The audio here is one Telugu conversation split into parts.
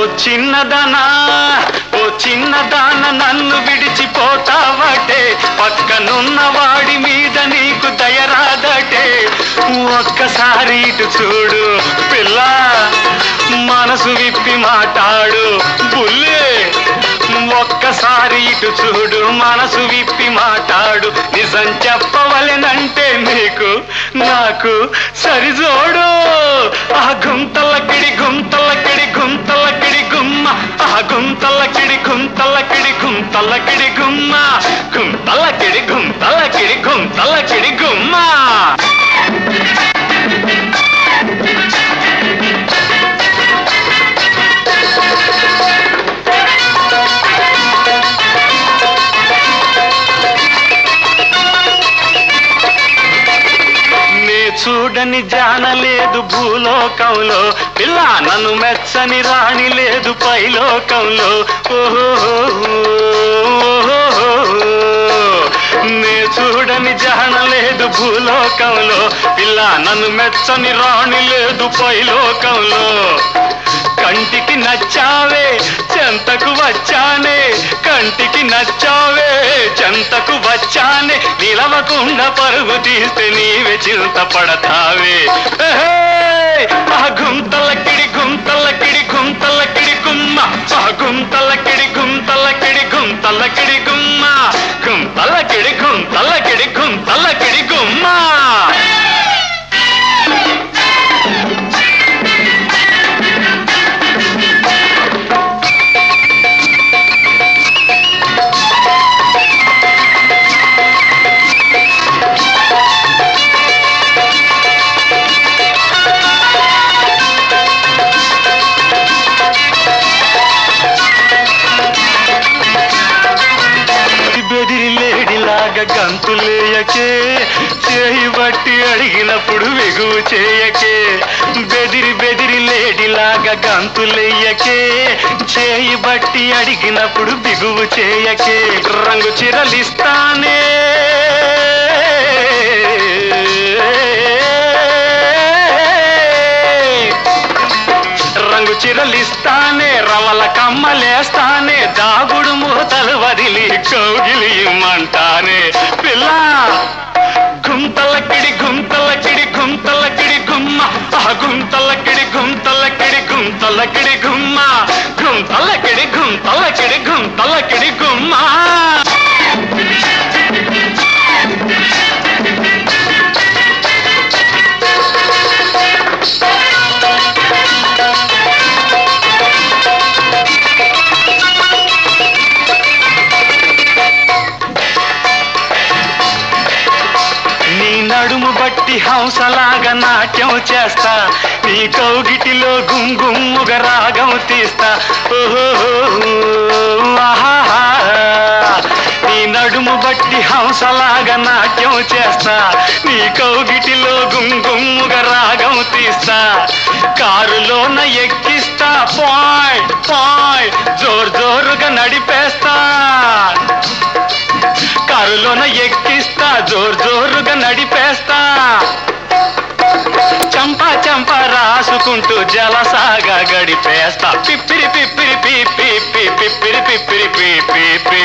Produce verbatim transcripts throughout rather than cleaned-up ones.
ఓ చిన్నదానా ఓ చిన్నదాన నన్ను విడిచిపోతావటే, పక్కనున్న వాడి మీద నీకు దయరాదటే. ఒక్కసారి ఇటు చూడు పిల్ల, మనసు విప్పి మాట్లాడు బుల్లే. ఒక్కసారి ఇటు చూడు మనసు విప్పి మాట్లాడు, నిజం చెప్పవలెనంటే నీకు నాకు సరిజోడు. ఆ గుంతలకిడి గుంతలకిడి గుంతలకిడి గుమ్మ, ఆ గుంతలకిడి గుంతలకిడి గుంతలకిడి గుమ్మ, గుంతలకిడి గుంతలకిడి గుంతలకిడి గుమ్మ. చూడని జానలేదు భూలోకంలో, పిల్ల నన్ను మెచ్చని రాణి లేదు పైలోకంలో. ఓహో నే చూడని జానలేదు భూలోకంలో, పిల్ల నన్ను మెచ్చని రాణి లేదు పైలోకంలో. కంటికి నచ్చావే చెంతకు వచ్చానే, కంటికి నచ్చావే చెంతకు వచ్చానే, నిలవకుండా పరుగు తీస్తే నీవే చింత పడతావే. ఆ గుంతలకిడి గుంతలకిడి గుంతలకిడి గుమ్మ, ఆ గుంతలకిడి గుంతలకిడి గుంతలకిడి గుమ్మ, గుంతలకిడి గుంతలకిడి గుంతలకిడి గుమ్మ. గంతులేయకే, చేయి బట్టి అడిగినప్పుడు వెగువు చేయకే. బెదిరి బెదిరి లేడిలాగా గంతులేయకే, చేయి బట్టి అడిగినప్పుడు బిగువు చేయకే. రంగు చిరలిస్తానే రంగు చిరలిస్తానే, రవల కమ్మలేస్తానే, దాగుడు మూతలు వదిలి కౌగిలి ఇమ్మంటానే. పిల్ల గుంతలకిడి గుంతలకిడి గుంతలకిడి గుమ్మ, ఆ గుంతలకిడి గుంతలకిడి గుంతలకిడి గుమ్మ, గుంతలకిడి గుంతలకిడి గుంతలకిడి గుమ్మ. నడుము బట్టి హంసలాగా నాట్యం చేస్తా, నీ కౌగిటిలో గుంగుమ్ముగ రాగం తీస్తా. ఓహో ఆహా నీ నడుము బట్టి హంసలాగా నాట్యం చేస్తా, నీ కౌగిటిలో గుంగుమ్ముగ రాగం తీస్తా. కారులోన ఎక్కిస్తా పాయ్ పాయ్, జోరు జోరుగా నడిపేస్తా. కారులోన ఎక్కిస్తా జోరు జోరుగా నడిపేస్తా. చంపా చంపా రాసుకుంటూ జలసాగా గడిపేస్తా. పిప్పిరి పిప్పిరి పీ పీ పిప్పిరి పిప్పిరి పీ పీ.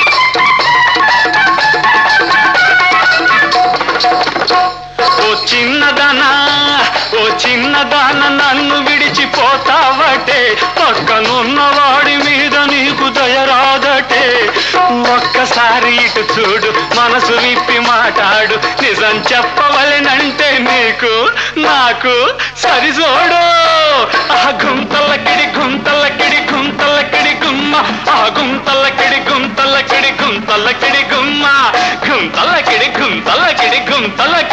ఓ చిన్నదానా ఓ చిన్నదాన నన్ను విడిచిపోతావటే, పక్కనున్న వాడి మీద నీకు దయరాదటే. ఒక్కసారి ఇటు చూడు మనసు విప్పి మాట్లాడు, నిజం చెప్పవలెనంటే నీకు నాకు సరిజోడు. ఆ గుంతలకిడి గుంతలకిడి గుంతలకిడి గుమ్మ, ఆ గుంతలకిడి గుంతలకిడి గుంతలకిడి గుమ్మ, గుంతలకిడి గుంతలకిడి గుంతల